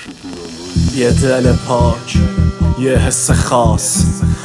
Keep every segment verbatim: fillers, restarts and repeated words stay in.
یه دل پاک، یه حس خاص،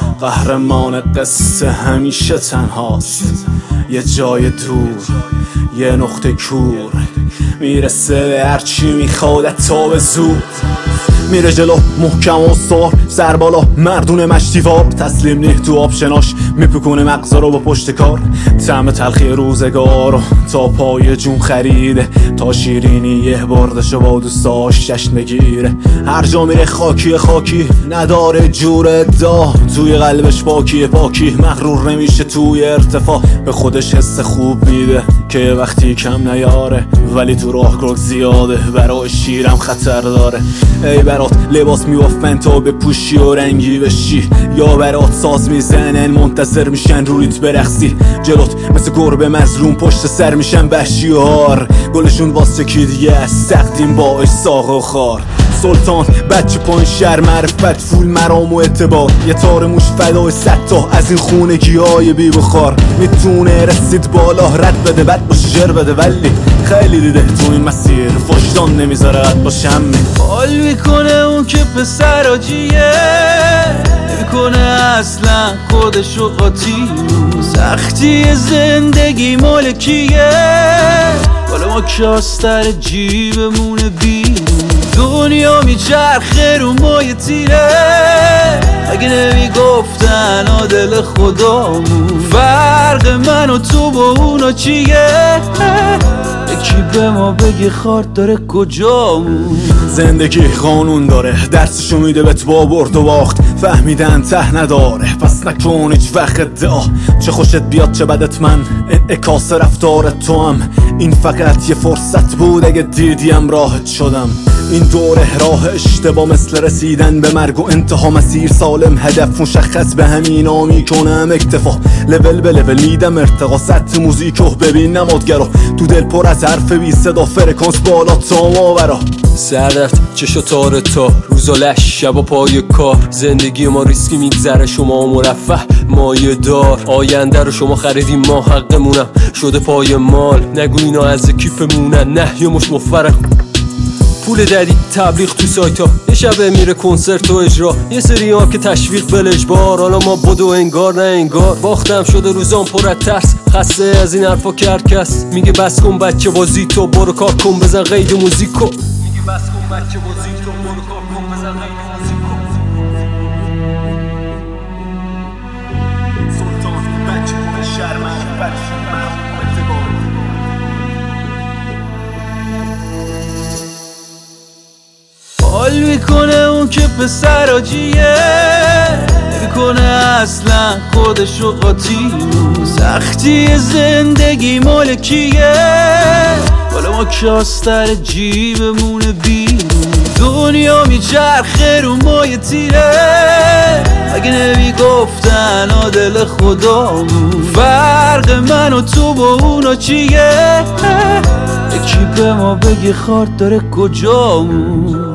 قهرمان قصه همیشه تنهاست. یه جای دور، یه نقطه کور، میرسه به هرچی میخواد تا به زود. میره جلو محکم و استوار، سر بالا مردون مشتیوار. تسلیم نه تو آبشناش، میپکونه مغزا رو با پشت کار. طعم تلخی روزگارو تا پای جون خریده، تا شیرینی یه بردشو با دوستاش جشن بگیره. هر جا میره خاکی خاکی، نداره جور ادعا، توی قلبش پاکی پاکی. مغرور نمیشه توی ارتفاع، به خودش حس خوب میده که یه وقتی کم نیاره، ولی تو راهرو زیاده، برای شیرم خطر داره. ای برات لباس میوفن تا به پوشی و رنگی بشی، یا برات ساز میزنن منتظر میشن رویت برقصی. جلوت مثل گربه مظلوم پشت سر میشن وحشی هار، گلشون واسه کی دیگه از تقدیم باش ساق و خار. سلطان بچه پایین شهر معرفت، فول مرام و اعتبار، یه تار موش فدای صد تا از این خونگی های بی بخار. میتونه رسید بالا رد بده، بد باشه جر بده، ولی خیلی دیده تو این مسیر وجدان نمیذاره رد باشه. همین حال میکنه اون که پسر آجیه، نمیکنه اصلا خودشو قاطی. سختی زندگی مالکیه، حالا ما کاستر جیبمونه بیرون. دنیا میچرخه رو مایه تیره، اگه نمیگفتن آدل خدامون. فرق من و تو با اونا چیه؟ یکی به ما بگی خارد داره کجامون. زندگی قانون داره، درسشو میده بهت با برد و باخت. فهمیدن ته نداره، پس نکن هیچ وقت ادعا. چه خوشت بیاد چه بدت، من انعکاس رفتار تو هم. این فقط یه فرصت بود، اگه دیدیم راحت شدم. این دوره راه اشتباه مثل رسیدن به مرگ و انتها. مسیر سالم، هدف مشخص، به همینا میکنم اکتفا. لول به لول میدم ارتقا، سطح موزیکو ببین نمادگرا. تو دل پر از حرف بی صدا، فرکانس بالا تا ماورا. سردرد چشو تار تا روز و لش، شب و پای کار. زندگی ما ریسکی میگذره، شما مرفه مایه دار. آینده رو شما خریدیم، ما حقمونم شده پای مال. نگو اینا از کیفمونن، نه یه مش مفرق پول دادی تبلیغ تو سایت ها. یه شبه میره کنسرت و اجرا، یه سری ها که تشویق بلجبار. حالا ما بدو انگار نه انگار، باختم شده روزان پر از ترس. خسته از این حرفا که هر کس میگه بس کن بچه بازی تو، برو کار کن بزن قید موزیکو. میگه بس کن بچه بازی تو، برو کار کن بزن قید موزیکو. سلطان بچه پایین شهر معرفت، فول مرام و اعتبار. حال میکنه اون که پسر آجیه، نمیکنه اصلا خودشو قاطی. سختی زندگی مالکیه، حالا ما کاستر جیبمونه بیرون. دنیا میچرخه رو مایه تیره، اگه نمیگفتن آدل خدامون. فرق من و تو با اونا چیه؟ یکی به ما بگی خارد داره کجامون.